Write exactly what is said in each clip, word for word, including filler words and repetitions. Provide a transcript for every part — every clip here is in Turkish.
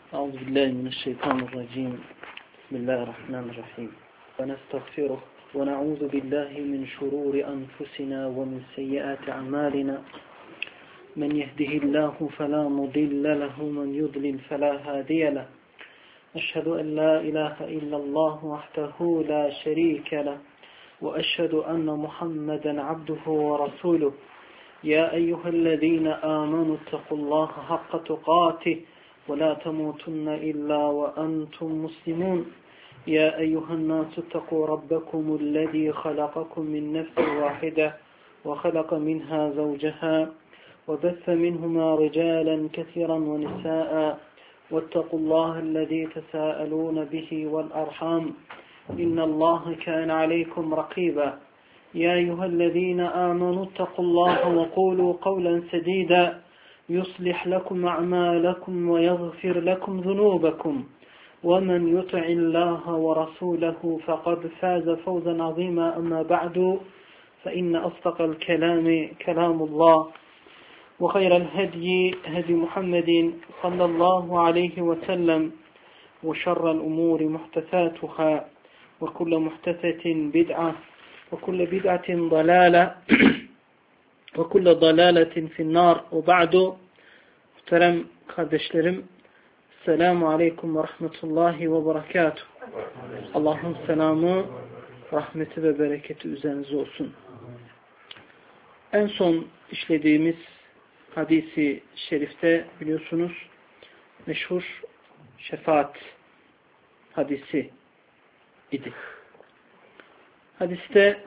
أعوذ بالله من الشيطان الرجيم بسم الله الرحمن الرحيم ونستغفره ونعوذ بالله من شرور أنفسنا ومن سيئات أعمالنا من يهده الله فلا مضل له ومن يضلل فلا هادي له أشهد أن لا إله إلا الله وحده لا شريك له وأشهد أن محمدا عبده ورسوله يا أيها الذين آمنوا اتقوا الله حق تقاته ولا تموتن إلا وأنتم مسلمون يا أيها الناس اتقوا ربكم الذي خلقكم من نفس واحدة وخلق منها زوجها وبث منهما رجالا كثيرا ونساء واتقوا الله الذي تساءلون به والأرحام إن الله كان عليكم رقيبا يا أيها الذين آمنوا اتقوا الله وقولوا قولا سديدا يصلح لكم أعمالكم ويغفر لكم ذنوبكم ومن يطع الله ورسوله فقد فاز فوزا عظيما أما بعد فإن أصدق الكلام كلام الله وخير الهدي هدي محمد صلى الله عليه وسلم وشر الأمور محدثاتها وكل محدثة بدعة وكل بدعة ضلالة وكل ضلالة في النار وبعد. Muhterem kardeşlerim, Selamun Aleyküm ve Rahmetullahi ve Berekatuhu. Allah'ın selamı, rahmeti ve bereketi üzerinize olsun. En son işlediğimiz hadisi şerifte biliyorsunuz meşhur şefaat hadisi idi. Hadiste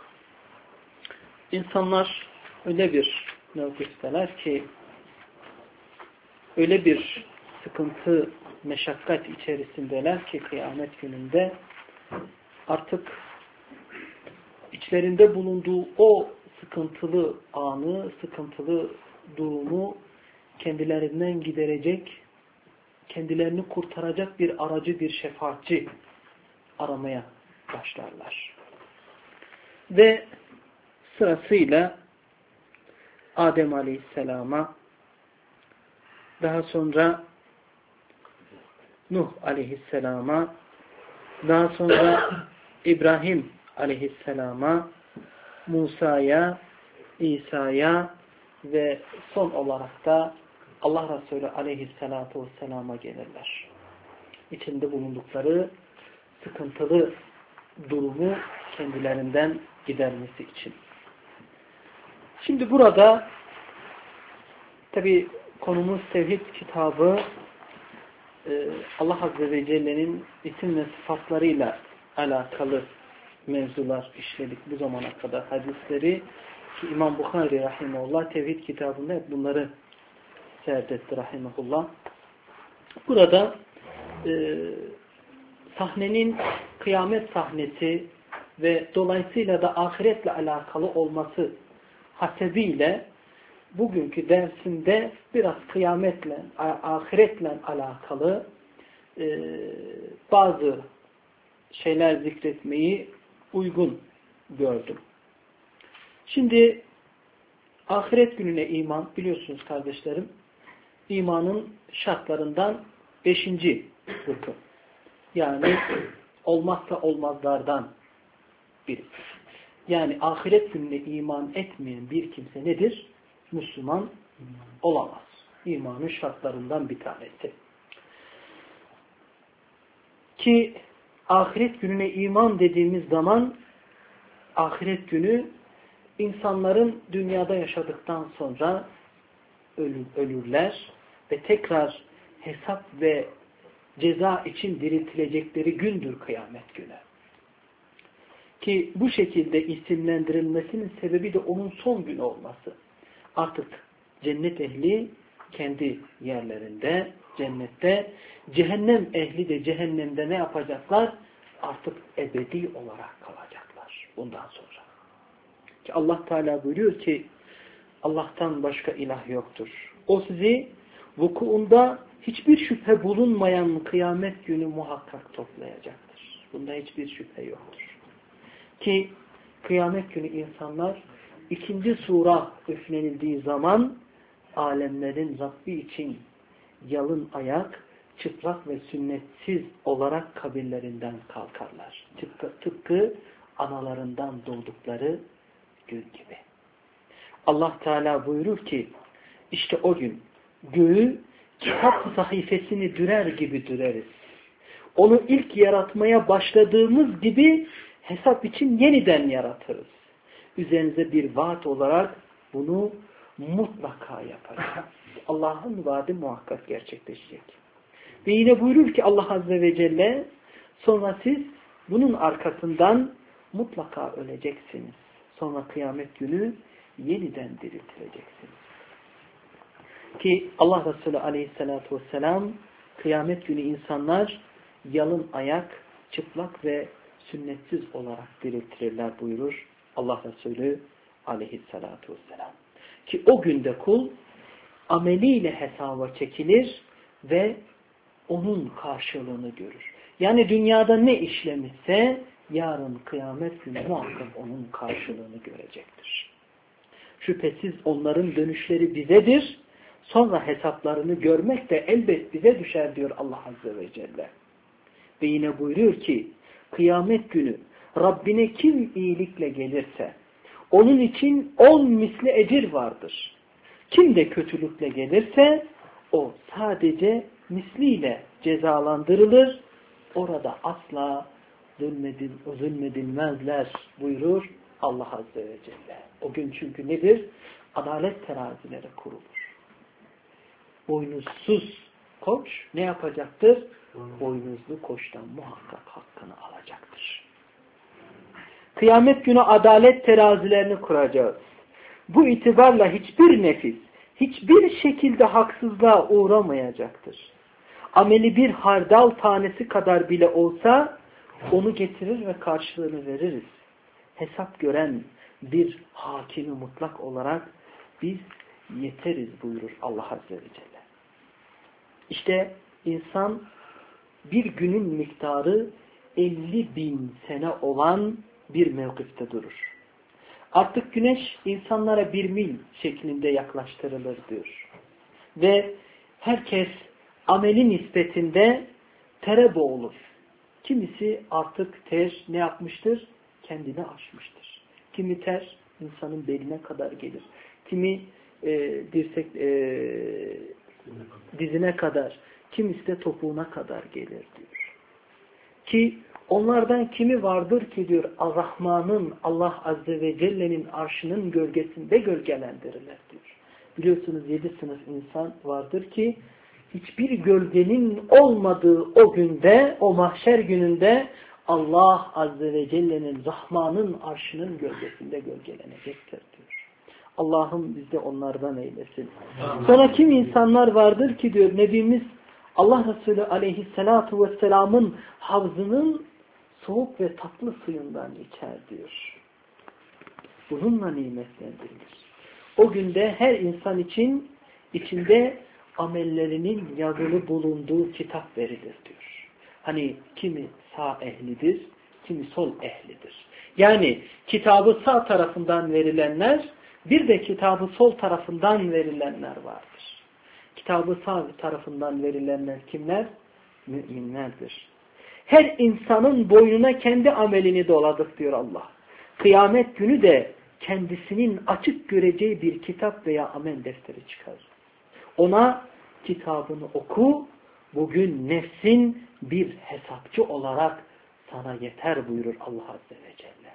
insanlar öyle bir mevkifteler ki, öyle bir sıkıntı, meşakkat içerisindeler ki kıyamet gününde artık içlerinde bulunduğu o sıkıntılı anı, sıkıntılı durumu kendilerinden giderecek, kendilerini kurtaracak bir aracı, bir şefaatçi aramaya başlarlar. Ve sırasıyla Adem Aleyhisselam'a, daha sonra Nuh Aleyhisselam'a, daha sonra İbrahim Aleyhisselam'a, Musa'ya, İsa'ya ve son olarak da Allah Resulü Aleyhisselatü Vesselam'a gelirler. İçinde bulundukları sıkıntılı durumu kendilerinden gidermesi için. Şimdi burada tabi konumuz tevhid kitabı, Allah Azze ve Celle'nin isim ve sıfatlarıyla alakalı mevzular işledik bu zamana kadar, hadisleri ki İmam Bukhari rahimahullah tevhid kitabında hep bunları serdetti rahimahullah. Burada e, sahnenin kıyamet sahnesi ve dolayısıyla da ahiretle alakalı olması hasebiyle bugünkü dersimde biraz kıyametle, ahiretle alakalı e, bazı şeyler zikretmeyi uygun gördüm. Şimdi ahiret gününe iman, biliyorsunuz kardeşlerim, imanın şartlarından beşinci rükün. Yani olmazsa olmazlardan biri. Yani ahiret gününe iman etmeyen bir kimse nedir? Müslüman olamaz. İmanın şartlarından bir tanesi. Ki ahiret gününe iman dediğimiz zaman ahiret günü insanların dünyada yaşadıktan sonra ölürler ve tekrar hesap ve ceza için diriltilecekleri gündür kıyamet günü. Ki bu şekilde isimlendirilmesinin sebebi de onun son günü olması. Artık cennet ehli kendi yerlerinde, cennette, cehennem ehli de cehennemde ne yapacaklar? Artık ebedi olarak kalacaklar bundan sonra. Ki Allah Teala buyuruyor ki, Allah'tan başka ilah yoktur. O sizi vukuunda hiçbir şüphe bulunmayan kıyamet günü muhakkak toplayacaktır. Bunda hiçbir şüphe yoktur. Ki kıyamet günü insanlar ikinci sura üflenildiği zaman alemlerin Rabbi için yalın ayak, çıplak ve sünnetsiz olarak kabirlerinden kalkarlar. Tıpkı, tıpkı analarından doğdukları gün gibi. Allah Teala buyurur ki işte o gün göğü kitap sayfasını dürer gibi düreriz. Onu ilk yaratmaya başladığımız gibi hesap için yeniden yaratırız. Üzerinize bir vaat olarak bunu mutlaka yaparız. Allah'ın vaadi muhakkak gerçekleşecek. Ve yine buyurur ki Allah Azze ve Celle sonra siz bunun arkasından mutlaka öleceksiniz. Sonra kıyamet günü yeniden diriltileceksiniz. Ki Allah Resulü Aleyhisselatü Vesselam kıyamet günü insanlar yalın ayak, çıplak ve sünnetsiz olarak diriltirirler buyurur Allah Resulü Aleyhisselatü Vesselam. Ki o günde kul ameliyle hesaba çekilir ve onun karşılığını görür. Yani dünyada ne işlemişse yarın kıyamet günü muhakkak onun karşılığını görecektir. Şüphesiz onların dönüşleri bizedir. Sonra hesaplarını görmek de elbet bize düşer diyor Allah Azze ve Celle. Ve yine buyuruyor ki kıyamet günü Rabbine kim iyilikle gelirse onun için on misli ecir vardır. Kim de kötülükle gelirse o sadece misliyle cezalandırılır. Orada asla zulmedil, zulmedilmezler buyurur Allah Azze ve Celle. O gün çünkü nedir? Adalet terazileri kurulur. Boynuzsuz koç ne yapacaktır? Boynuzlu koçtan muhakkak hakkını alacaktır. Kıyamet günü adalet terazilerini kuracağız. Bu itibarla hiçbir nefis, hiçbir şekilde haksızlığa uğramayacaktır. Ameli bir hardal tanesi kadar bile olsa onu getirir ve karşılığını veririz. Hesap gören bir hakimi mutlak olarak biz yeteriz buyurur Allah Azze ve Celle. İşte insan bir günün miktarı elli bin sene olan bir mevkifte durur. Artık güneş insanlara bir mil şeklinde yaklaştırılır diyor. Ve herkes ameli nispetinde tere boğulur. Kimisi artık ter ne yapmıştır? Kendini aşmıştır. Kimi ter insanın beline kadar gelir. Kimi e, dirsek e, dizine kadar, kimisi de topuğuna kadar gelir diyor. Ki onlardan kimi vardır ki diyor Ar-Rahman'ın, Allah Azze ve Celle'nin arşının gölgesinde gölgelendirilir diyor. Biliyorsunuz yedi sınıf insan vardır ki hiçbir gölgenin olmadığı o günde, o mahşer gününde Allah Azze ve Celle'nin, Rahman'ın arşının gölgesinde gölgelenecektir diyor. Allah'ım bizde onlardan eylesin. Sonra kim insanlar vardır ki diyor Nebimiz Allah Resulü Aleyhisselatu Vesselam'ın havzının soğuk ve tatlı suyundan içer diyor. Bununla nimetlendirilir. O günde her insan için içinde amellerinin yazılı bulunduğu kitap verilir diyor. Hani kimi sağ ehlidir, kimi sol ehlidir. Yani kitabı sağ tarafından verilenler, bir de kitabı sol tarafından verilenler vardır. Kitabı sağ tarafından verilenler kimler? Müminlerdir. Her insanın boynuna kendi amelini doladık diyor Allah. Kıyamet günü de kendisinin açık göreceği bir kitap veya amel defteri çıkarır. Ona kitabını oku, bugün nefsin bir hesapçı olarak sana yeter buyurur Allah Azze ve Celle.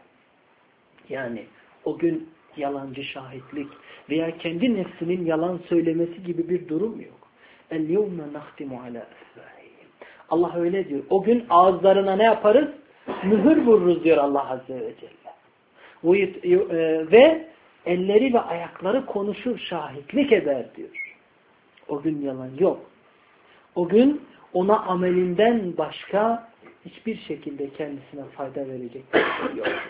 Yani o gün yalancı şahitlik veya kendi nefsinin yalan söylemesi gibi bir durum yok. El-yevme nahtimu ala efvahihim. Allah öyle diyor. O gün ağızlarına ne yaparız? Mühür vururuz diyor Allah Azze ve Celle. Ve elleri ve ayakları konuşur, şahitlik eder diyor. O gün yalan yok. O gün ona amelinden başka hiçbir şekilde kendisine fayda verecek bir şey yoktur.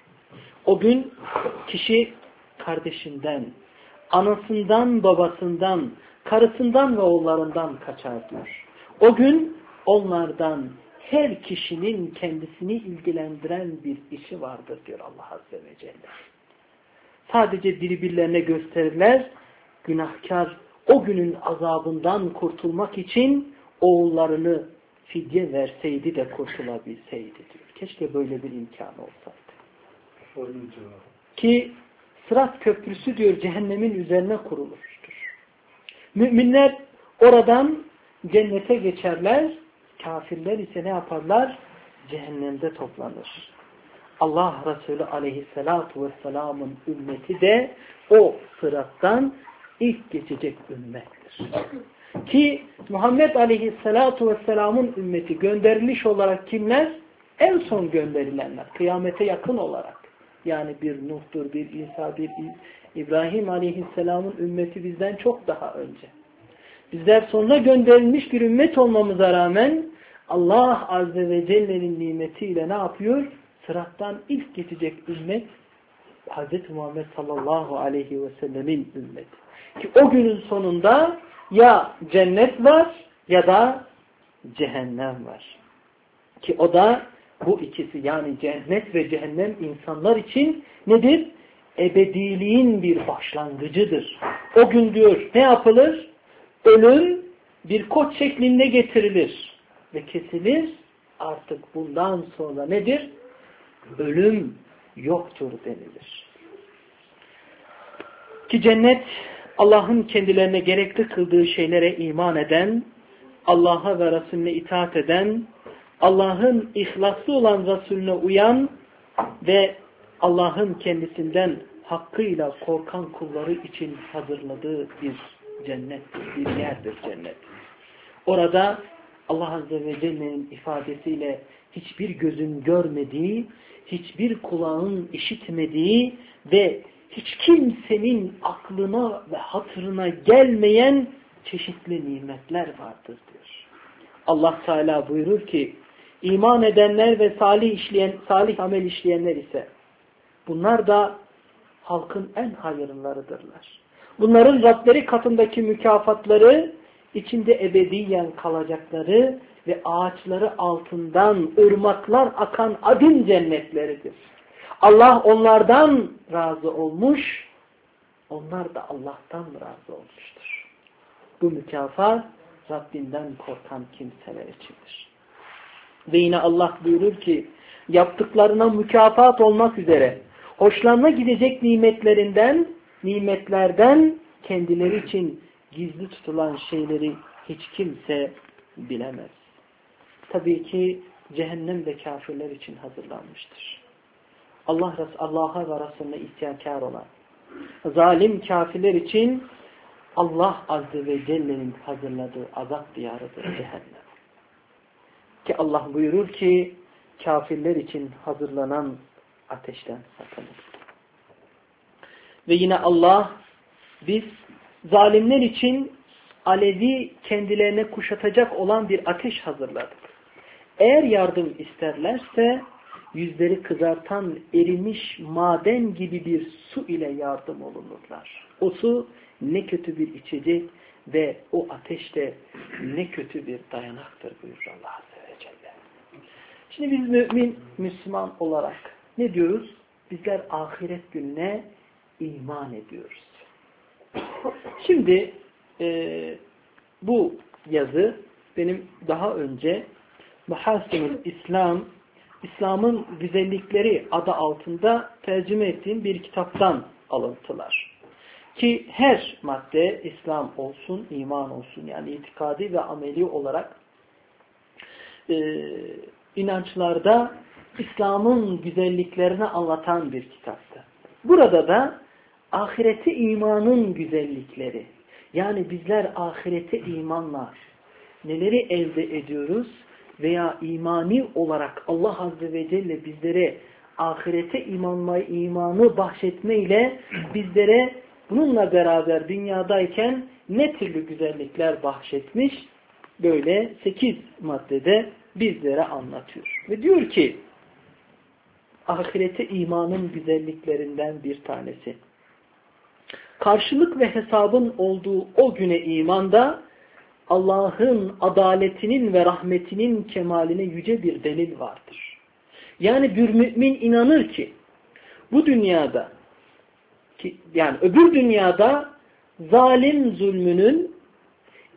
O gün kişi kardeşinden, anasından, babasından, karısından ve oğullarından kaçar diyor. O gün onlardan her kişinin kendisini ilgilendiren bir işi vardır diyor Allah Azze ve Celle. Sadece birbirlerine gösterirler, günahkar o günün azabından kurtulmak için oğullarını fidye verseydi de kurtulabilseydi diyor. Keşke böyle bir imkanı olsaydı. Ki Sırat Köprüsü diyor cehennemin üzerine kurulmuştur. Müminler oradan cennete geçerler, kafirler ise ne yaparlar? Cehennemde toplanır. Allah Resulü aleyhissalatu vesselamın ümmeti de o sırattan ilk geçecek ümmettir. Ki Muhammed aleyhissalatu vesselamın ümmeti gönderiliş olarak kimler? En son gönderilenler. Kıyamete yakın olarak. Yani bir Nuh'tur, bir İsa, bir İbrahim aleyhisselamın ümmeti bizden çok daha önce. Bizler sonra gönderilmiş bir ümmet olmamıza rağmen Allah Azze ve Celle'nin nimetiyle ne yapıyor? Sırattan ilk geçecek ümmet Hazreti Muhammed sallallahu aleyhi ve sellemin ümmeti. Ki o günün sonunda ya cennet var ya da cehennem var. Ki o da bu ikisi yani cennet ve cehennem insanlar için nedir? Ebediliğin bir başlangıcıdır. O gün diyor ne yapılır? Ölüm bir koç şeklinde getirilir ve kesilir. Artık bundan sonra nedir? Ölüm yoktur denilir. Ki cennet Allah'ın kendilerine gerekli kıldığı şeylere iman eden, Allah'a ve Resulüne itaat eden, Allah'ın ihlaslı olan Resulüne uyan ve Allah'ın kendisinden hakkıyla korkan kulları için hazırladığı bir cennettir, bir yerdir cennet. Orada Allah Azze ve Celle'nin ifadesiyle hiçbir gözün görmediği, hiçbir kulağın işitmediği ve hiç kimsenin aklına ve hatırına gelmeyen çeşitli nimetler vardır diyor. Allah Teala buyurur ki iman edenler ve salih işleyen, salih amel işleyenler ise bunlar da halkın en hayırlılarıdırlar. Bunların Rableri katındaki mükafatları içinde ebediyen kalacakları ve ağaçları altından ırmaklar akan adin cennetleridir. Allah onlardan razı olmuş, onlar da Allah'tan razı olmuştur. Bu mükafat Rabbinden korkan kimseler içindir. Ve yine Allah buyurur ki yaptıklarına mükafat olmak üzere hoşlanma gidecek nimetlerinden, nimetlerden kendileri için gizli tutulan şeyleri hiç kimse bilemez. Tabii ki cehennem de kafirler için hazırlanmıştır. Allah Allah'a ve Resulüne isyankar olan zalim kafirler için Allah Azze ve Celle'nin hazırladığı azap diyarıdır cehennem. Ki Allah buyurur ki kafirler için hazırlanan ateşten sakının. Ve yine Allah biz zalimler için alevi kendilerine kuşatacak olan bir ateş hazırladık. Eğer yardım isterlerse yüzleri kızartan erimiş maden gibi bir su ile yardım olunurlar. O su ne kötü bir içecek ve o ateş de ne kötü bir dayanaktır buyurur Allah Azze ve Celle. Şimdi biz mümin, Müslüman olarak ne diyoruz? Bizler ahiret gününe iman ediyoruz. Şimdi e, bu yazı benim daha önce Mahasinul İslam, İslam'ın güzellikleri adı altında tercüme ettiğim bir kitaptan alıntılar. Ki her madde İslam olsun, iman olsun yani itikadi ve ameli olarak e, inançlarda İslam'ın güzelliklerini anlatan bir kitaptı. Burada da ahireti imanın güzellikleri yani bizler ahirete imanla neleri elde ediyoruz veya imani olarak Allah Azze ve Celle bizlere ahirete imanma, imanı bahşetmeyle bizlere bununla beraber dünyadayken ne türlü güzellikler bahşetmiş böyle sekiz maddede bizlere anlatıyor. Ve diyor ki ahirete imanın güzelliklerinden bir tanesi. Karşılık ve hesabın olduğu o güne imanda Allah'ın adaletinin ve rahmetinin kemaline yüce bir delil vardır. Yani bir mümin inanır ki bu dünyada ki, yani öbür dünyada zalim zulmünün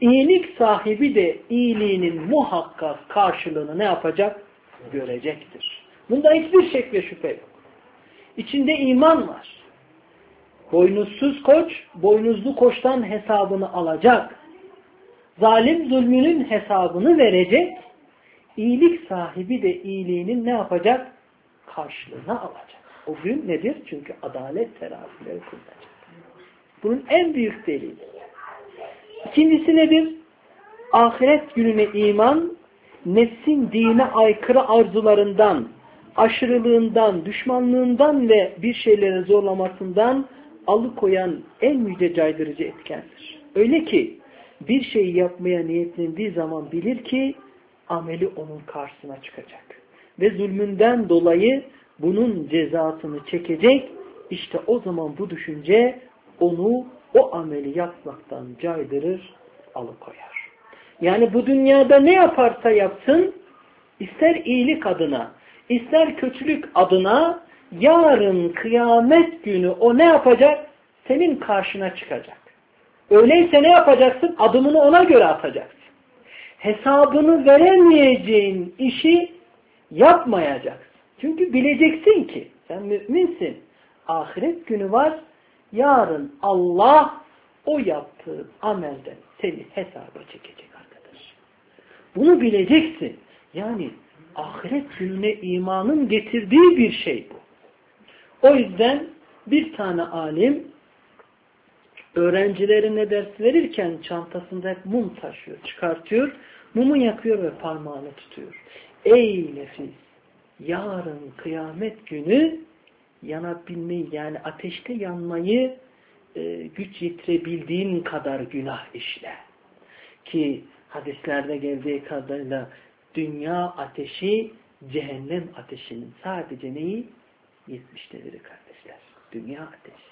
İyilik sahibi de iyiliğinin muhakkak karşılığını ne yapacak? Görecektir. Bunda hiçbir şek ve şüphe yok. İçinde iman var. Boynuzsuz koç, boynuzlu koçtan hesabını alacak. Zalim zulmünün hesabını verecek. İyilik sahibi de iyiliğinin ne yapacak? Karşılığını alacak. O gün nedir? Çünkü adalet terazileri kurulacak. Bunun en büyük delili. İkincisi nedir? Ahiret gününe iman, nefsin dine aykırı arzularından, aşırılığından, düşmanlığından ve bir şeylere zorlamasından alıkoyan en yüce caydırıcı etkendir. Öyle ki bir şeyi yapmaya niyetlendiği zaman bilir ki ameli onun karşısına çıkacak. Ve zulmünden dolayı bunun cezasını çekecek. İşte o zaman bu düşünce onu o ameli yapmaktan caydırır, alıkoyar. Yani bu dünyada ne yaparsa yapsın, ister iyilik adına, ister kötülük adına, yarın kıyamet günü o ne yapacak? Senin karşına çıkacak. Öyleyse ne yapacaksın? Adımını ona göre atacaksın. Hesabını veremeyeceğin işi yapmayacaksın. Çünkü bileceksin ki sen müminsin. Ahiret günü var. Yarın Allah o yaptığın amelden seni hesaba çekecek arkadaş. Bunu bileceksin. Yani ahiret gününe imanın getirdiği bir şey bu. O yüzden bir tane alim öğrencilerine ders verirken çantasında hep mum taşıyor, çıkartıyor, mumu yakıyor ve parmağını tutuyor. Ey nefis! Yarın kıyamet günü yanabilmeyi, yani ateşte yanmayı e, güç yetirebildiğin kadar günah işle. Ki hadislerde geldiği kadarıyla dünya ateşi cehennem ateşinin sadece neyi? yetmiştedir kardeşler. Dünya ateşi.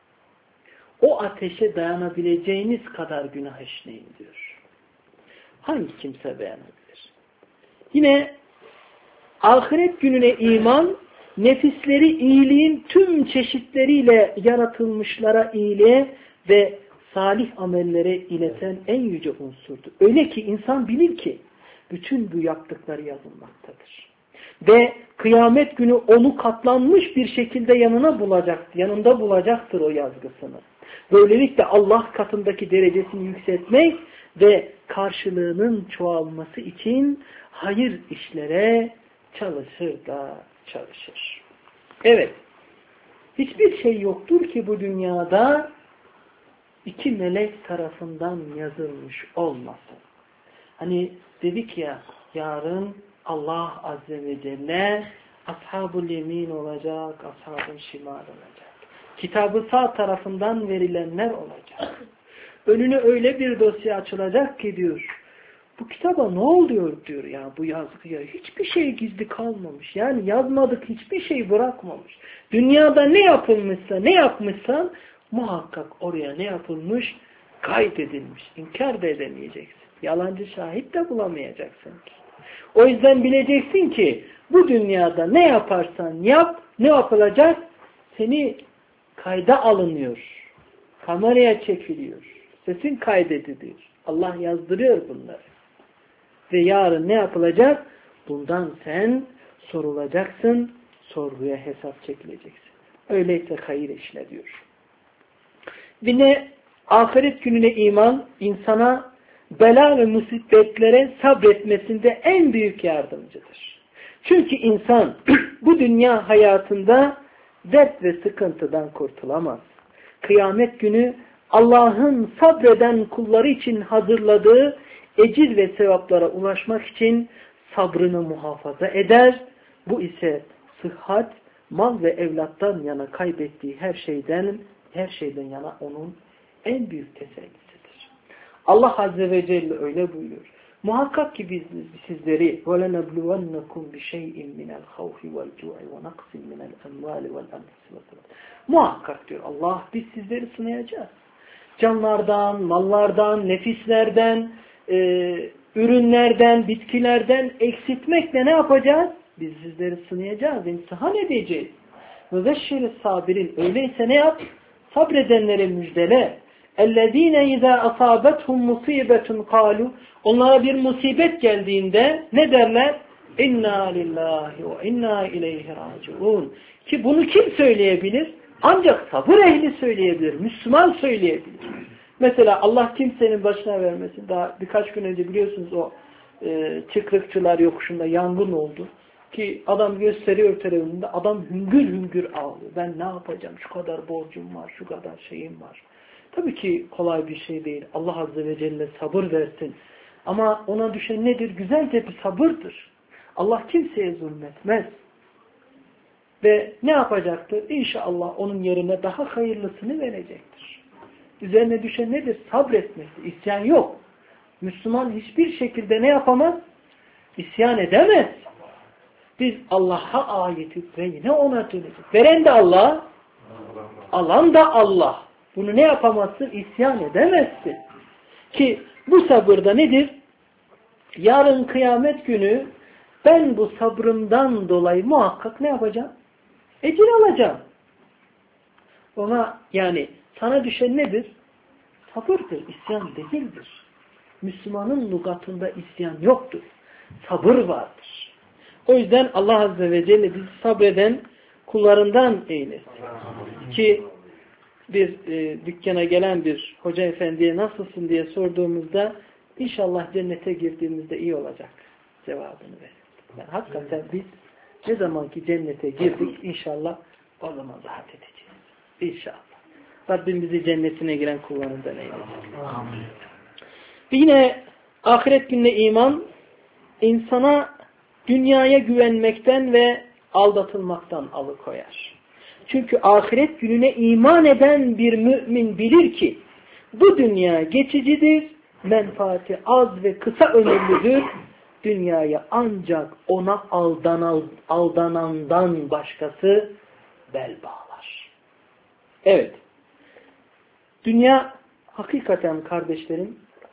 O ateşe dayanabileceğiniz kadar günah işleyin diyor. Hangi kimse dayanabilir? Yine ahiret gününe iman, nefisleri iyiliğin tüm çeşitleriyle yaratılmışlara iyiliğe ve salih amellere ileten en yüce unsurdur. Öyle ki insan bilir ki bütün bu yaptıkları yazılmaktadır. Ve kıyamet günü onu katlanmış bir şekilde yanına bulacak, yanında bulacaktır o yazgısını. Böylelikle Allah katındaki derecesini yükseltmek ve karşılığının çoğalması için hayır işlere çalışır da çalışır. Evet, hiçbir şey yoktur ki bu dünyada iki melek tarafından yazılmış olmasın. Hani dedik ya, yarın Allah Azze ve Celle ashab-ı yemin olacak, ashab-ı şimal olacak. Kitabı sağ tarafından verilenler olacak. Önüne öyle bir dosya açılacak ki diyor, bu kitaba ne oluyor diyor ya, bu yazgıya hiçbir şey gizli kalmamış. Yani yazmadık, hiçbir şey bırakmamış. Dünyada ne yapılmışsa, ne yapmışsan muhakkak oraya ne yapılmış? Kaydedilmiş. İnkar da edemeyeceksin. Yalancı şahit de bulamayacaksın ki. O yüzden bileceksin ki bu dünyada ne yaparsan yap, ne yapılacak? Seni kayda alınıyor. Kameraya çekiliyor. Sesin kaydediliyor. Allah yazdırıyor bunları. Ve yarın ne yapılacak? Bundan sen sorulacaksın, sorguya hesap çekileceksin. Öyleyse hayır işle diyor. Yine ahiret gününe iman insana bela ve musibetlere sabretmesinde en büyük yardımcıdır. Çünkü insan bu dünya hayatında dert ve sıkıntıdan kurtulamaz. Kıyamet günü Allah'ın sabreden kulları için hazırladığı ecir ve sevaplara ulaşmak için sabrını muhafaza eder. Bu ise sıhhat, mal ve evlattan yana kaybettiği her şeyden her şeyden yana onun en büyük tesellisidir. Allah Azze ve Celle öyle buyuruyor. Muhakkak ki biz sizleri وَلَنَبْلُوَنَّكُمْ بِشَيْءٍ مِنَ الْخَوْفِ وَالْجُوعِ وَنَقْصٍ مِنَ الْأَمْوَالِ وَالْأَنْفُسِ وَالثَّمَرَاتِ. Muhakkak diyor Allah, biz sizleri sınayacağız. Canlardan, mallardan, nefislerden, e, ürünlerden, bitkilerden eksiltmekle ne yapacağız? Biz sizleri sınayacağız, imtihan edeceğiz. Müzeşşir-i sabirin, öyleyse ne yap? Sabredenlere müjdele. اَلَّذ۪ينَ اِذَا أَصَابَتْهُمْ مُصِيبَةٌ قَالُوا Onlara bir musibet geldiğinde ne derler? اِنَّا لِلّٰهِ وَاِنَّا اِلَيْهِ رَاجِعُونَ Ki bunu kim söyleyebilir? Ancak sabır ehli söyleyebilir. Müslüman söyleyebilir. Mesela Allah kimsenin başına vermesin. Daha birkaç gün önce biliyorsunuz o e, çıkrıkçılar yokuşunda yangın oldu. Ki adam gösteriyor televizyonda. Adam hüngür hüngür ağlıyor. Ben ne yapacağım? Şu kadar borcum var. Şu kadar şeyim var. Tabii ki kolay bir şey değil. Allah Azze ve Celle sabır versin. Ama ona düşen nedir? Güzelce bir sabırdır. Allah kimseye zulmetmez. Ve ne yapacaktır? İnşallah onun yerine daha hayırlısını verecektir. Üzerine düşen nedir? Sabretmektir. İsyan yok. Müslüman hiçbir şekilde ne yapamaz? İsyan edemez. Biz Allah'a ayetiz ve yine ona döneceğiz. Veren de Allah, alan da Allah. Bunu ne yapamazsın? İsyan edemezsin. Ki bu sabırda nedir? Yarın kıyamet günü ben bu sabrımdan dolayı muhakkak ne yapacağım? Ecir alacağım. Ona yani sana düşen nedir? Sabırdır, isyan değildir. Müslümanın lügatında isyan yoktur. Sabır vardır. O yüzden Allah Azze ve Celle bizi sabreden kullarından eylesin. Ki bir e, dükkana gelen bir hoca efendiye nasılsın diye sorduğumuzda inşallah cennete girdiğimizde iyi olacak cevabını verir. Yani hakikaten biz ne zamanki cennete girdik inşallah o zaman rahat edeceğiz. İnşallah. Rabbim bizi cennetine giren kullarından eylesin. Amin. Yine ahiret gününe iman insana dünyaya güvenmekten ve aldatılmaktan alıkoyar. Çünkü ahiret gününe iman eden bir mümin bilir ki bu dünya geçicidir, menfaati az ve kısa ömürlüdür. Dünyaya ancak ona aldanan, aldanandan başkası bel bağlar. Evet. Dünya hakikaten kardeşlerim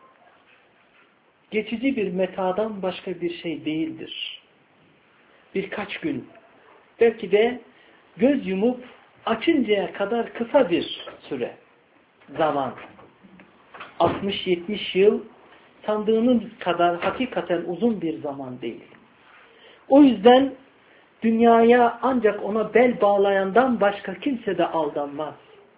geçici bir metadan başka bir şey değildir. Birkaç gün, belki de göz yumup açıncaya kadar kısa bir süre, zaman. altmış yetmiş yıl sandığınız kadar hakikaten uzun bir zaman değil. O yüzden dünyaya ancak ona bel bağlayandan başka kimse de aldanmaz.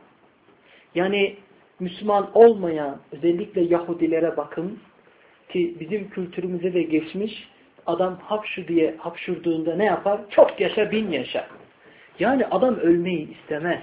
Yani Müslüman olmayan özellikle Yahudilere bakın ki bizim kültürümüze de geçmiş adam hapşu diye hapşurduğunda ne yapar? Çok yaşa bin yaşa. Yani adam ölmeyi istemez.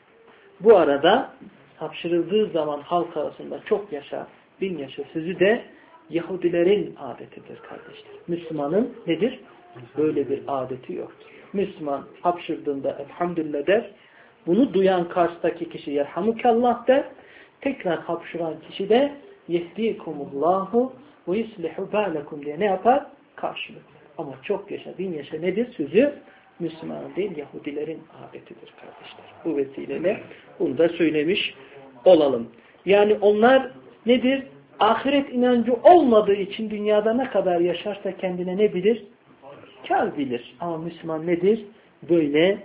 Bu arada hapşırıldığı zaman halk arasında çok yaşa bin yaşa sözü de Yahudilerin adetidir kardeşler. Müslümanın nedir? Böyle bir adeti yoktur. Müslüman hapşırdığında elhamdülillah der. Bunu duyan karşıdaki kişi yerhamukallah der. Tekrar hapşıran kişi de yehdikumullahu ve yuslihu ba'lekum diye ne yapar? Karşılık. Ama çok yaşa, bin yaşa nedir? Sözü Müslümanın değil Yahudilerin adetidir kardeşler. Bu vesileyle bunu da söylemiş olalım. Yani onlar nedir? Ahiret inancı olmadığı için dünyada ne kadar yaşarsa kendine ne bilir? Kâr bilir. Ama Müslüman nedir? Böyle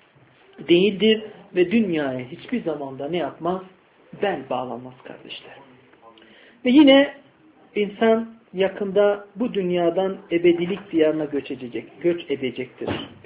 değildir ve dünyaya hiçbir zamanda ne yapmaz? Bel bağlamaz kardeşler. Ve yine insan yakında bu dünyadan ebedilik diyarına göç edecek, göç edecektir.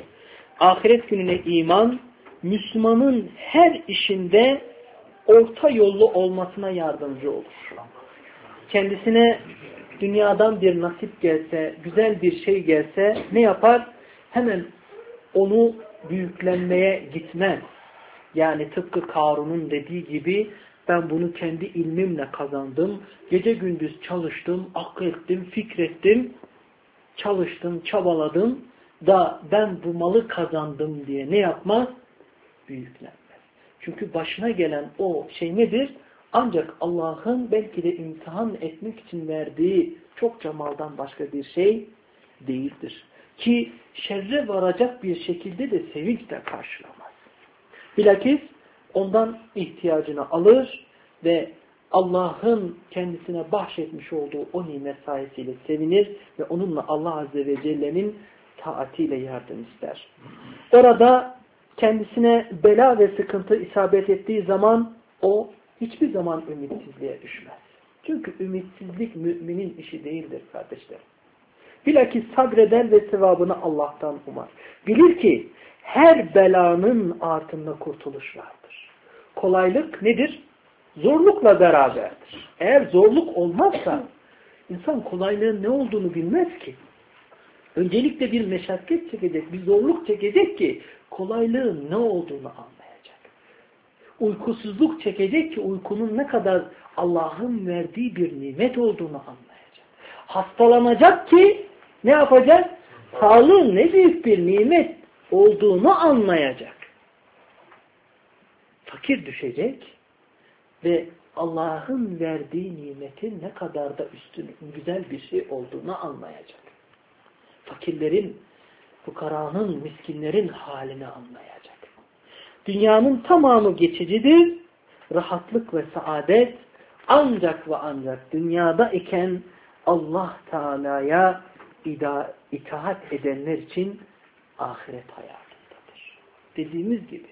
Ahiret gününe iman, Müslümanın her işinde orta yollu olmasına yardımcı olur. Kendisine dünyadan bir nasip gelse, güzel bir şey gelse ne yapar? Hemen onu büyüklenmeye gitmez. Yani tıpkı Karun'un dediği gibi ben bunu kendi ilmimle kazandım. Gece gündüz çalıştım, aklettim, fikrettim, çalıştım, çabaladım da ben bu malı kazandım diye ne yapmaz? Büyüklenmez. Çünkü başına gelen o şey nedir? Ancak Allah'ın belki de imtihan etmek için verdiği çokça maldan başka bir şey değildir. Ki şerre varacak bir şekilde de sevinçle karşılamaz. Bilakis ondan ihtiyacını alır ve Allah'ın kendisine bahşetmiş olduğu o nimet sayesiyle sevinir ve onunla Allah Azze ve Celle'nin taatiyle yardım ister. Orada kendisine bela ve sıkıntı isabet ettiği zaman o hiçbir zaman ümitsizliğe düşmez. Çünkü ümitsizlik müminin işi değildir kardeşlerim. Bilakis sabreder ve sevabını Allah'tan umar. Bilir ki her belanın altında kurtuluş vardır. Kolaylık nedir? Zorlukla beraberdir. Eğer zorluk olmazsa insan kolaylığın ne olduğunu bilmez ki. Öncelikle bir meşakkat çekecek, bir zorluk çekecek ki kolaylığın ne olduğunu anlayacak. Uykusuzluk çekecek ki uykunun ne kadar Allah'ın verdiği bir nimet olduğunu anlayacak. Hastalanacak ki ne yapacak? Sağlığın ne büyük bir nimet olduğunu anlayacak. Fakir düşecek ve Allah'ın verdiği nimetin ne kadar da üstün, güzel bir şey olduğunu anlayacak. Fakirlerin, fukaranın, miskinlerin halini anlayacak. Dünyanın tamamı geçicidir. Rahatlık ve saadet ancak ve ancak dünyada iken Allah Teala'ya itaat edenler için ahiret hayatındadır. Dediğimiz gibi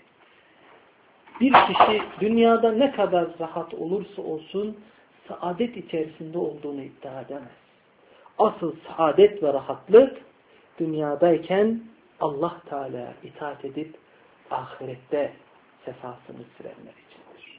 bir kişi dünyada ne kadar rahat olursa olsun saadet içerisinde olduğunu iddia edemez. Asıl saadet ve rahatlık dünyadayken Allah Teala'ya itaat edip ahirette sefasını sürenler içindir.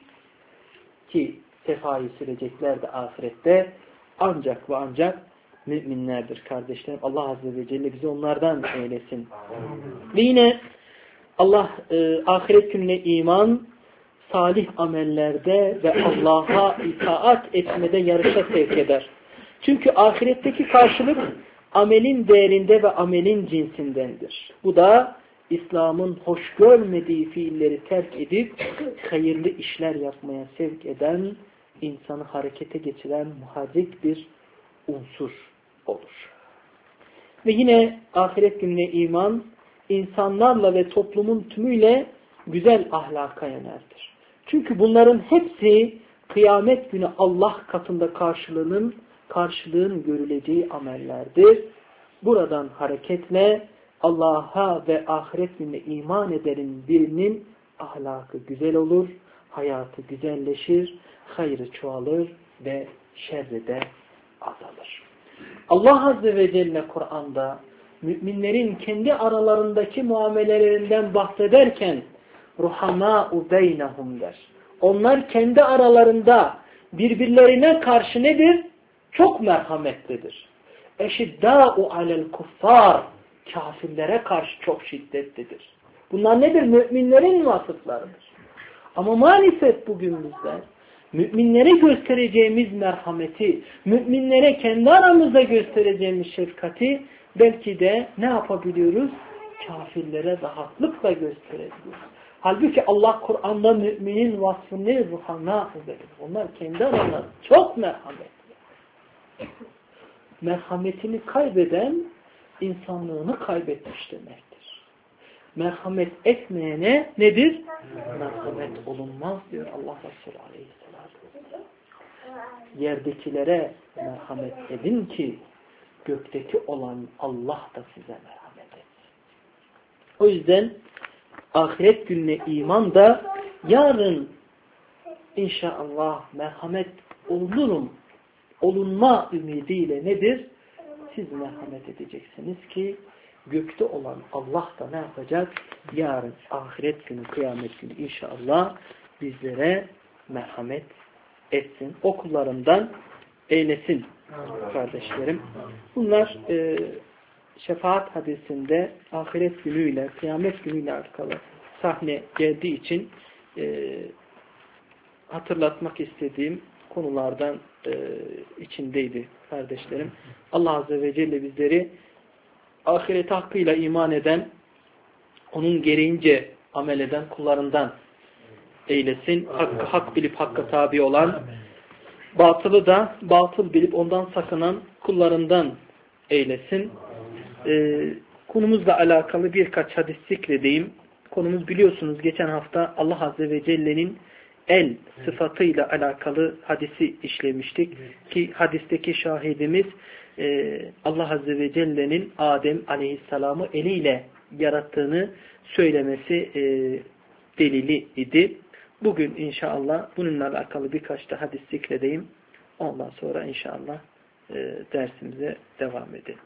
Ki sefayı sürecekler de ahirette ancak ve ancak müminlerdir kardeşlerim. Allah Azze ve Celle bizi onlardan eylesin. Ve yine Allah e, ahiret gününe iman, salih amellerde ve Allah'a itaat etmede yarışa sevk eder. Çünkü ahiretteki karşılık amelin değerinde ve amelin cinsindendir. Bu da İslam'ın hoş görmediği fiilleri terk edip hayırlı işler yapmaya sevk eden, insanı harekete geçiren muharrik bir unsur olur. Ve yine ahiret gününe iman, insanlarla ve toplumun tümüyle güzel ahlaka yönerdir. Çünkü bunların hepsi kıyamet günü Allah katında karşılığının karşılığın görüleceği amellerdir. Buradan hareketle Allah'a ve ahiret gününe iman edenin birinin ahlakı güzel olur, hayatı güzelleşir, hayrı çoğalır ve şerri de azalır. Allah Azze ve Celle Kur'an'da müminlerin kendi aralarındaki muamelelerinden bahsederken ruhamâ'u beynehum der. Onlar kendi aralarında birbirlerine karşı nedir? Çok merhametlidir. Eşiddâ'u alel kuffâr, kafirlere karşı çok şiddetlidir. Bunlar nedir? Müminlerin vasıflarıdır. Ama maalesef bugün bizler müminlere göstereceğimiz merhameti, müminlere kendi aramızda göstereceğimiz şefkati belki de ne yapabiliyoruz? Kafirlere rahatlıkla gösterebiliyoruz. Halbuki Allah Kur'an'da müminin vasfını ruhana verir. Onlar kendi aralarında çok merhametli. Merhametini kaybeden insanlığını kaybetmiş demektir. Merhamet etmeyene nedir? Merhamet olunmaz diyor Allah Resulü Aleyhisselatü Vesselam. Yerdekilere merhamet edin ki gökteki olan Allah da size merhamet etsin. O yüzden ahiret gününe iman da yarın inşallah merhamet olurum, olunma ümidiyle nedir? Siz merhamet edeceksiniz ki gökte olan Allah da ne yapacak? Yarın ahiret günü, kıyamet günü inşallah bizlere merhamet etsin. O kullarından eylesin kardeşlerim. Bunlar e, şefaat hadisinde ahiret günüyle, kıyamet günüyle alakalı sahne geldiği için e, hatırlatmak istediğim konulardan e, içindeydi kardeşlerim. Allah Azze ve Celle bizleri ahiret hakkıyla iman eden, onun gereğince amel eden kullarından eylesin. Hakkı hak bilip hakka tabi olan, batılı da batıl bilip ondan sakınan kullarından eylesin. Ee, konumuzla alakalı birkaç hadis zikredeyim. Konumuz biliyorsunuz geçen hafta Allah Azze ve Celle'nin el sıfatıyla alakalı hadisi işlemiştik. Ki hadisteki şahidimiz e, Allah Azze ve Celle'nin Adem Aleyhisselam'ı eliyle yarattığını söylemesi e, delili idi. bugün inşallah bununla alakalı birkaç da hadis zikredeyim. Ondan sonra inşallah e, dersimize devam edelim.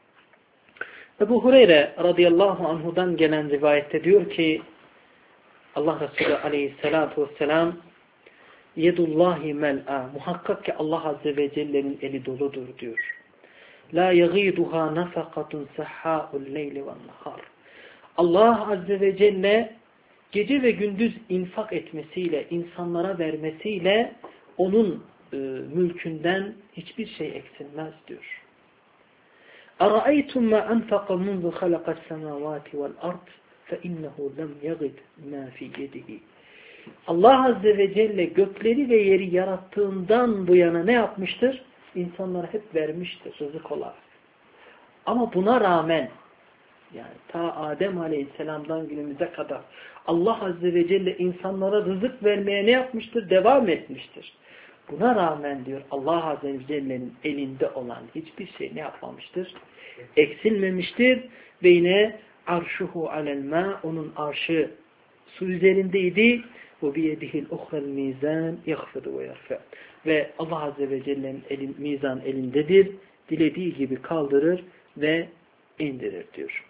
Ebu Hureyre radıyallahu anhudan gelen rivayette diyor ki Allah Resulü aleyhissalatu vesselam yedullahi mel'a, muhakkak ki Allah Azze ve Celle'nin eli doludur diyor. La yaghiduha nafakatun sahha'ul leyli ven nahar. Allah Azze ve Celle gece ve gündüz infak etmesiyle, insanlara vermesiyle onun e, mülkünden hiçbir şey eksilmez diyor. أَرَأَيْتُمْ مَا أَنْفَقَ مُنْذُ خَلَقَ السَّمَاوَاتِ وَالْأَرْضِ فَإِنَّهُ لَمْ يَغِدْ مَا فِي يَدِهِ. Allah Azze ve Celle gökleri ve yeri yarattığından bu yana ne yapmıştır? İnsanlara hep vermiştir rızık olarak. Ama buna rağmen yani ta Adem Aleyhisselam'dan günümüze kadar Allah Azze ve Celle insanlara rızık vermeye ne yapmıştır? Devam etmiştir. Buna rağmen diyor Allah Azze ve Celle'nin elinde olan hiçbir şey ne yapmamıştır? Eksilmemiştir. Ve yine arşuhu alel-mâ, onun arşı su üzerindeydi. Ve biyedihil uhrel mizan yaghfidu ve yerfe. Ve Allah Azze ve Celle'nin elin, mizan elindedir. Dilediği gibi kaldırır ve indirir diyor.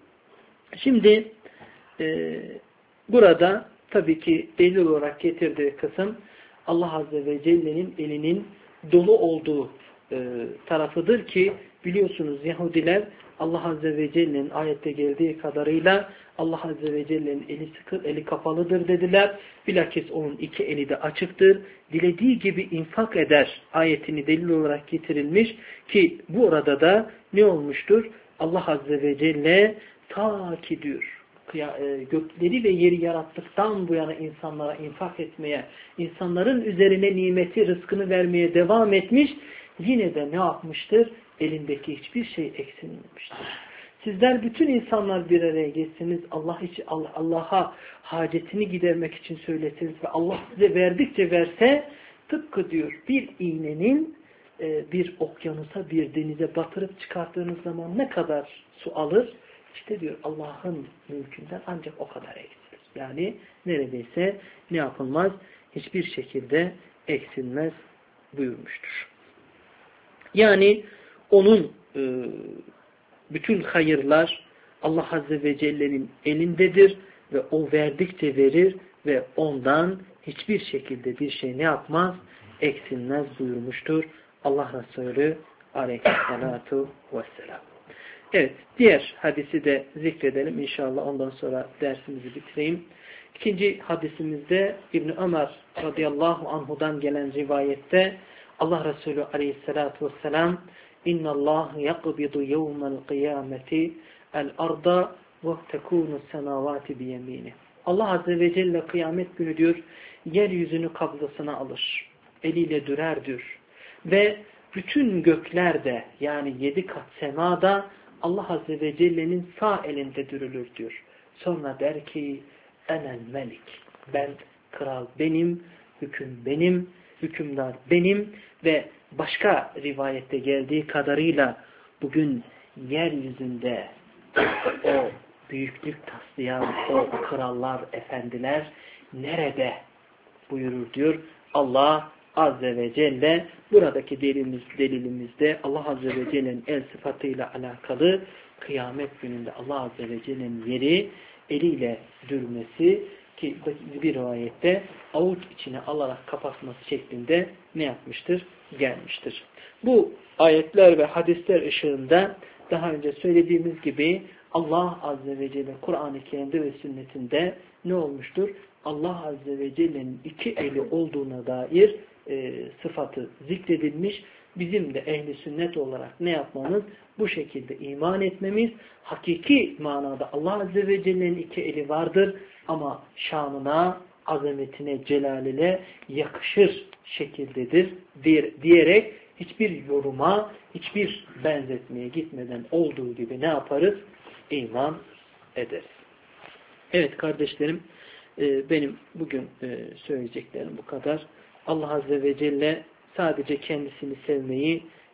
Şimdi e, burada tabii ki delil olarak getirdiği kısım Allah Azze ve Celle'nin elinin dolu olduğu e, tarafıdır ki biliyorsunuz Yahudiler Allah Azze ve Celle'nin ayette geldiği kadarıyla Allah Azze ve Celle'nin eli sıkı, eli kapalıdır dediler. Bilakis onun iki eli de açıktır. Dilediği gibi infak eder ayetini delil olarak getirilmiş ki bu orada da ne olmuştur? Allah Azze ve Celle ta ki diyor gökleri ve yeri yarattıktan bu yana insanlara infak etmeye, insanların üzerine nimeti, rızkını vermeye devam etmiş. Yine de ne yapmıştır? Elindeki hiçbir şey eksilmemiştir. Sizler bütün insanlar bir araya geçseniz, Allah için Allah'a hacetini gidermek için söyleseniz ve Allah size verdikçe verse, tıpkı diyor bir iğnenin bir okyanusa, bir denize batırıp çıkarttığınız zaman ne kadar su alır? İşte diyor Allah'ın mülkünden ancak o kadar eksilir. Yani neredeyse ne yapılmaz? Hiçbir şekilde eksilmez buyurmuştur. Yani onun e, bütün hayırlar Allah Azze ve Celle'nin elindedir ve o verdikçe verir ve ondan hiçbir şekilde bir şey ne yapmaz? Eksilmez buyurmuştur Allah Resulü aleyhissalatu vesselam. Evet, diğer hadisi de zikredelim inşallah, ondan sonra dersimizi bitireyim. İkinci hadisimizde İbn-i Ömer radıyallahu anhudan gelen rivayette Allah Resulü aleyhissalatu vesselam اِنَّ اللّٰهِ يَقْبِضُ يَوْمَ الْقِيَامَةِ الْاَرْضَ وَتَكُونُ السَّمَاوَاتِ بِيَم۪ينِ. Allah Azze ve Celle kıyamet günü diyor, yeryüzünü kabzasına alır, eliyle dürer diyor. Ve bütün göklerde yani yedi kat semada Allah Azze ve Celle'nin sağ elinde dürülür diyor. Sonra der ki enel melik, ben kral benim, hüküm benim, hükümdar benim ve başka rivayette geldiği kadarıyla bugün yeryüzünde o büyüklük taslayan o krallar, efendiler nerede buyurur diyor. Allah Azze ve Celle buradaki delilimiz, delilimizde Allah Azze ve Celle'nin el sıfatıyla alakalı kıyamet gününde Allah Azze ve Celle'nin yeri eliyle dürmesi ki bir rivayette avuç içine alarak kapatması şeklinde ne yapmıştır? Gelmiştir. Bu ayetler ve hadisler ışığında daha önce söylediğimiz gibi Allah Azze ve Celle Kur'an-ı Kerim'de ve sünnetinde ne olmuştur? Allah Azze ve Celle'nin iki eli olduğuna dair e, sıfatı zikredilmiş. Bizim de ehli sünnet olarak ne yapmamız? Bu şekilde iman etmemiz. Hakiki manada Allah Azze ve Celle'nin iki eli vardır ama şanına, azametine, celaline yakışır şekildedir diyerek hiçbir yoruma, hiçbir benzetmeye gitmeden olduğu gibi ne yaparız? İman ederiz. Evet kardeşlerim, benim bugün söyleyeceklerim bu kadar. Allah Azze ve Celle sadece kendisini sevmeyi,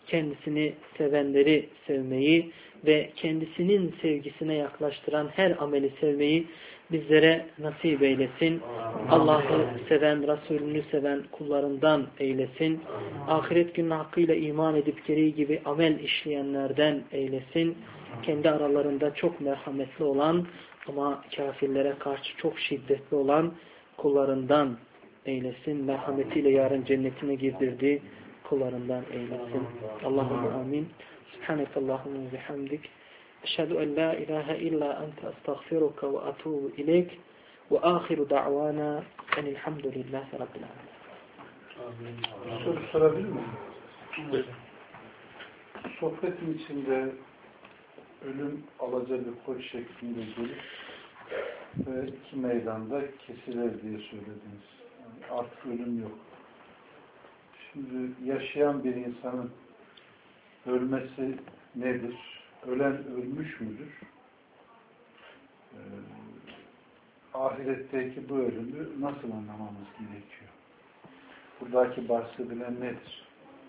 kendisini sevenleri sevmeyi ve kendisinin sevgisine yaklaştıran her ameli sevmeyi bizlere nasip eylesin. Allah'ı seven, Resulünü seven kullarından eylesin. Ahiret günü hakkıyla iman edip gereği gibi amel işleyenlerden eylesin. Kendi aralarında çok merhametli olan ama kafirlere karşı çok şiddetli olan kullarından eylesin. Merhametiyle yarın cennetine girdirdiği kullarından eylesin. Allahümme amin. Subhanekallahümme ve bihamdik. Eşhedü en la ilahe illa ente estağfiruka ve atubu ileyk. Ve ahiru da'vana enilhamdülillahi rabbil alemin. Bir soru sorabilir miyim? Evet. Sohbetin içinde ölüm alaca bir koç şeklinde gelip ve iki meydanda kesilir diye söylediniz. Yani artık ölüm yok. Şimdi yaşayan bir insanın ölmesi nedir? Ölen ölmüş müdür? Ee, ahiretteki bu ölümü nasıl anlamamız gerekiyor? Buradaki bahsedilen nedir?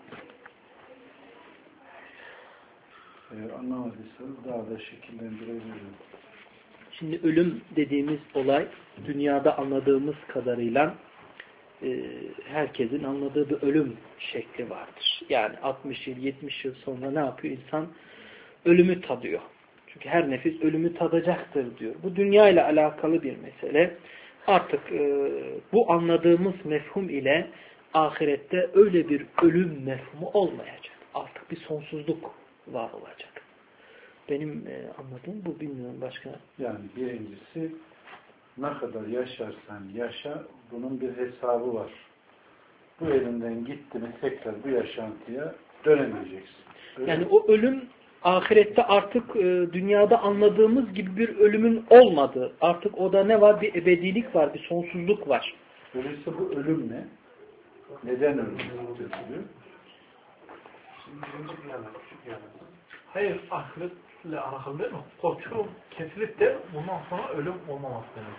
Ee, anlamadıysanız daha da şekillendirebilirim. Şimdi ölüm dediğimiz olay dünyada anladığımız kadarıyla e, herkesin anladığı bir ölüm şekli vardır. Yani altmış yıl, yetmiş yıl sonra ne yapıyor insan? Ölümü tadıyor. Çünkü her nefis ölümü tadacaktır diyor. Bu dünya ile alakalı bir mesele. Artık e, bu anladığımız mefhum ile ahirette öyle bir ölüm mefhumu olmayacak. Artık bir sonsuzluk var olacak. Benim e, anladığım bu, bilmiyorum başka. Yani birincisi ne kadar yaşarsan yaşa bunun bir hesabı var. Bu elinden gitti mi tekrar bu yaşantıya dönemeyeceksin. Öyle yani mi? o ölüm ahirette artık e, dünyada anladığımız gibi bir ölümün olmadığı. Artık o da ne var? Bir ebedilik var, bir sonsuzluk var. Öyleyse bu ölüm ne? Neden ölüm diyor? Hayır, ahiretle alakalı değil mi? Koçu kesilip de bundan sonra ölüm olmaması demek.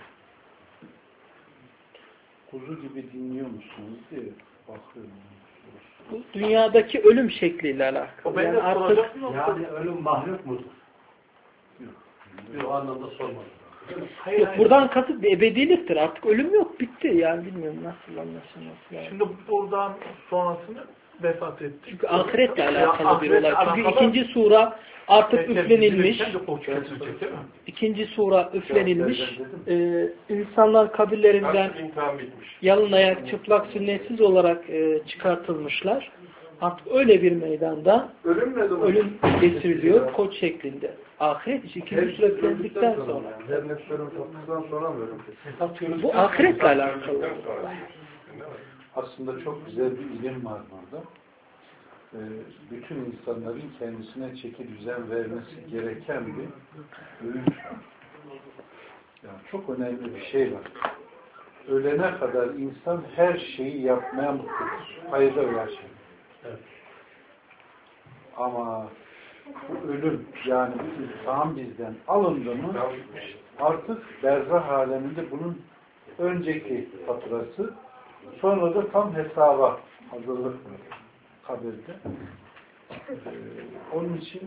Kuzu gibi dinliyor musunuz diye bakıyorum. Bu dünyadaki ölüm şekliyle alakalı. O ben Yani de artık soracaktım ama Yani ölüm mahluk mudur? Yok. Bir o anlamda sormadım. hayır, yok, hayır. buradan kasıt bir ebediliktir. Artık ölüm yok, bitti. Yani bilmiyorum nasıl anlaşılması lazım. Şimdi buradan sonrasını vefat etti. Çünkü ahiretle alakalı Ya, bir olay. ahiretle Çünkü alakalı- ikinci sura artık Evet, üflenilmiş. kesilirken de koç kesilecek değil mi? İkinci sura üflenilmiş. Ee, insanlar kabirlerinden yalın ayak, çıplak, sünnetsiz olarak e, çıkartılmışlar. Artık öyle bir meydanda Ölüm ne zaman? ölüm getiriliyor koç şeklinde. Ahiret işi ikinci sura üflendikten sonra. Cennet ölüm tattıktan sonra mı ölüm? Bu ahiretle alakalı. Aslında çok güzel bir ilim var burada. Ee, bütün insanların kendisine çeki düzen vermesi gereken bir öğüt var. Yani çok önemli bir şey var. Ölene kadar insan her şeyi yapmaya mutludur. Hayırda yaşar. Evet. Ama bu ölüm, yani bu insan bizden alındı mı artık berzah aleminde bunun önceki faturası, sonra da tam hesaba hazırlık var kabirde. Ee, onun için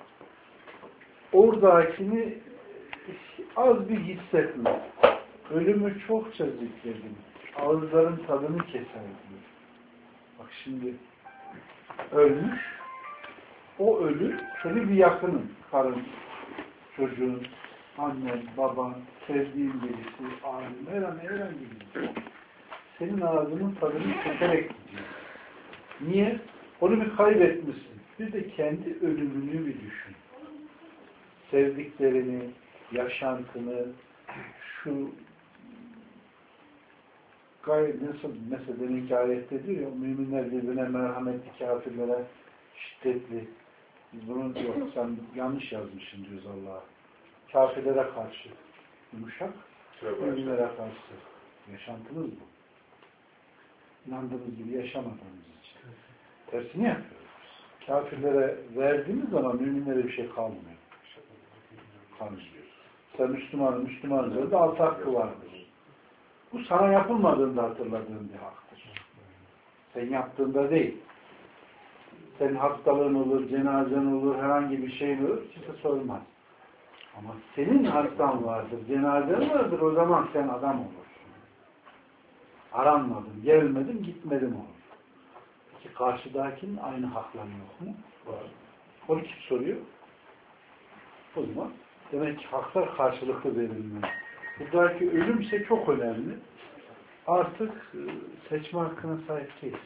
oradakini az bir hissetme. Ölümü çokça zikredin. Ağızların tadını keser diyor. Bak şimdi ölmüş, o ölü senin bir yakının, karın, çocuğun, annen, baban, sevdiğin birisi, alim, herhangi herhangi birisi. Senin ağzının tadını keserek gidiyor. Niye? Onu bir kaybetmişsin. Bir de kendi ölümünü bir düşün. Sevdiklerini, yaşantını, şu gayet nasıl mesela deminki ayette diyor ya, müminler birbirine merhametli, kafirlere şiddetli. Biz bunu yok, sen yanlış yazmışsın diyoruz Allah'a. Kafirlere karşı yumuşak, müminlere karşı. Yaşantımız bu. İnandığımız gibi yaşamadığımız için. Tersini yapıyoruz. Kafirlere verdiğimiz zaman müminlere bir şey kalmıyor. Kalmıyor. Sen Müslümanın, Müslüman üzerinde altı hakkı vardır. Bu sana yapılmadığında hatırladığın bir haktır. Sen yaptığında değil. Senin hastalığın olur, cenazen olur, herhangi bir şey olur. Kimse sormaz. Ama senin hastan vardır, cenazen vardır, o zaman sen adam olursun. Aranmadın, gelmedin, gitmedin olur. Peki karşıdakinin aynı hakları yok mu? Var. Onu kim soruyor? O zaman demek ki haklar karşılıklı verilmeli. Buradaki ölümse çok önemli. Artık seçme hakkına sahip değiliz.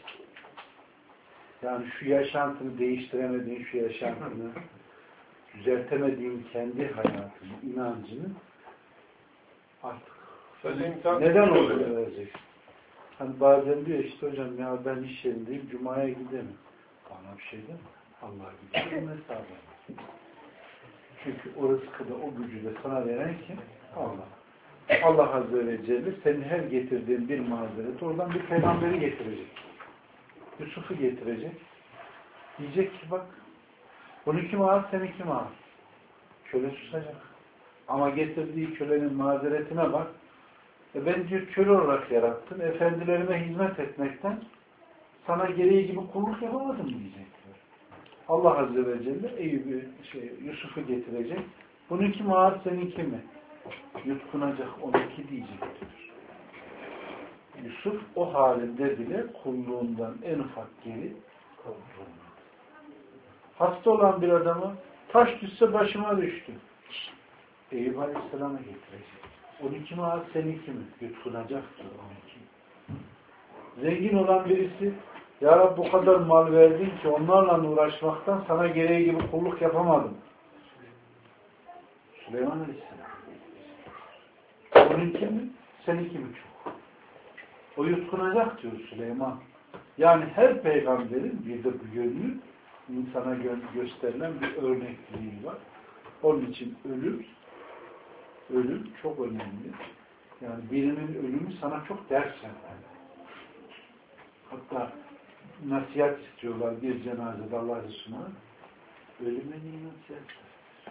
Yani şu yaşantını değiştiremediğin şu yaşantını, düzeltemediğin kendi hayatını, inancını artık neden oraya vereceksin? Hani bazen diyor işte hocam ya ben iş yerindeyim, Cuma'ya gidemem. Bana bir şey deme. Allah gidiyor, hesabı. Çünkü o rızkı da o gücü de sana veren kim? Allah. Allah Azze ve Celle senin her getirdiğin bir mazereti oradan bir peygamberi getirecek. Yusuf'u getirecek. Diyecek ki bak bunu kim ağır, seni kim ağır? Köle susacak. Ama getirdiği kölenin mazeretine bak. E ben diyor köle olarak yarattım. Efendilerime hizmet etmekten sana gereği gibi kulluk yapamadım diyecekler. Allah Azze ve Celle Eyüp'ü, şey, Yusuf'u getirecek. Bunun kim ağır, seninki mi? Yutkunacak, onunki diyecektir. Yusuf o halinde bile kulluğundan en ufak geri kaldı. Hasta olan bir adamı taş düşse başıma düştü. Eyüp Aleyhisselam'a getirecek. onunki mi ağır, seninki mi? Yutkunacaktır onunki. Zengin olan birisi ya Rabbi bu kadar mal verdin ki onlarla uğraşmaktan sana gereği gibi kulluk yapamadım. Süleyman Aleyhisselam. Onunki mi? Seninki mi çok? O yutkunacak diyor Süleyman. Yani her peygamberin bir de bu yönlü insana gö gösterilen bir örnekliği var. Onun için ölüm ölüm çok önemli. Yani birinin ölümü sana çok ders vermeli. Hatta nasihat istiyorlar bir cenazede Allah Resulü'ne. Ölüme niye nasihat ver?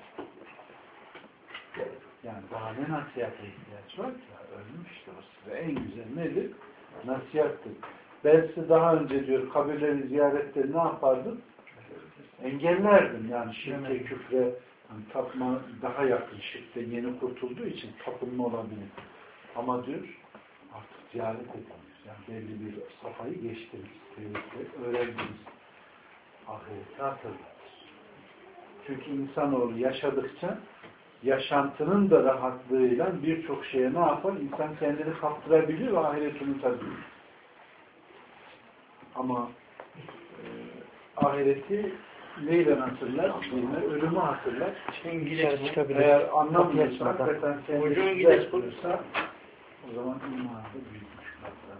Yani daha ne nasihate ihtiyaç var ki? Ölmüştür o size. En güzel nedir? Nasihattır. Ben size daha önce diyor kabirleri ziyarette ne yapardım? Engellerdim. Yani şirke, küfre, yani tapma daha yakın şirkten yeni kurtulduğu için tapınma olabilir. Ama diyor artık ziyaret ediniz. Yani belli bir safhayı geçtiniz. Öğrendiniz. Ahireti hatırladınız. Çünkü insanoğlu yaşadıkça yaşantının da rahatlığıyla birçok şeye ne yapar? İnsan kendini kaptırabiliyor ve ahireti unutabiliyor. Ama e, ahireti neyle hatırlar? Yine ölümü hatırlar. Eğer anlamıyorsa, hakikaten kendini güzel bulursa o zaman imanı büyütmüş.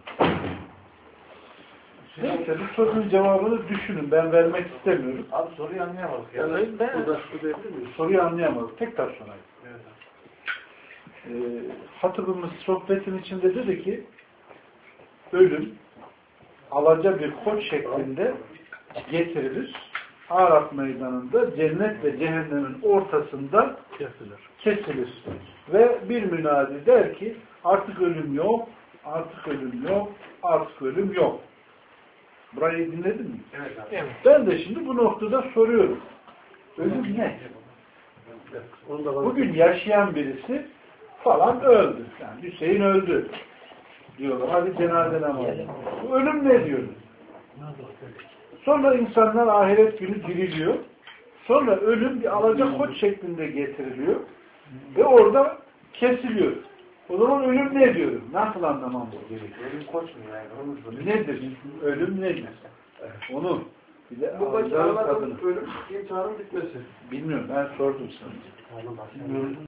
Neyse bu sorunun cevabını düşünün. Ben vermek istemiyorum. Abi soruyu anlayamadık. Yani. Yani ben soruyu anlayamadık. Tekrar sorayım. Evet. Ee, hatırımız sohbetin içinde dedi ki ölüm alaca bir koç şeklinde getirilir. Araf meydanında cennet ve cehennemin ortasında kesilir. kesilir. Ve bir münadi der ki artık ölüm yok, artık ölüm yok, artık ölüm yok. Burayı dinledin mi? Evet, evet. Ben de şimdi bu noktada soruyorum. Ölüm ne? Bugün yaşayan birisi falan öldü. Yani Hüseyin öldü. Diyorlar. Hadi cenaze namazı. Ölüm ne diyor? Sonra insanlar ahiret günü diriliyor. Sonra ölüm bir alaca koç şeklinde getiriliyor. Ve orada kesiliyor. O zaman ölüm ne diyor? Nasıl anlamamız gerekiyor? Ölüm koç mu yani? Nedir? Ölüm nedir? Evet. Onu bir de bu başı anladım. Ölüm imtihanın bitmesi. Bilmiyorum. Ben sordum sana.